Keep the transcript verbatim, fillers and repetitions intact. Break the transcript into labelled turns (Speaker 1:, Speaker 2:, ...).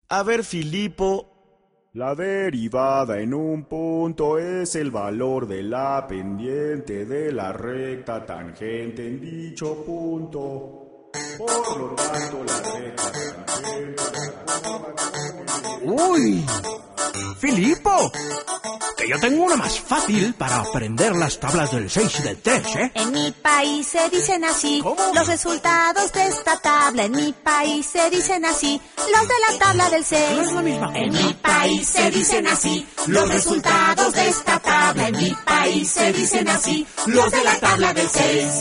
Speaker 1: A ver, Filipo.
Speaker 2: La derivada en un punto es el valor de la pendiente de la recta tangente en dicho punto. Por lo tanto, la recta tangente...
Speaker 3: ¡Uy! ¡Filipo! Que yo tengo una más fácil para aprender las tablas del seis y del tres, ¿eh?
Speaker 4: En mi país se dicen así.
Speaker 3: ¿Cómo?
Speaker 4: Los resultados de esta tabla. En mi país se dicen así. Los de la tabla del seis.
Speaker 3: No es la misma.
Speaker 4: En mi país se dicen así. Los resultados de esta tabla. En mi país se dicen así. Los de la tabla del seis.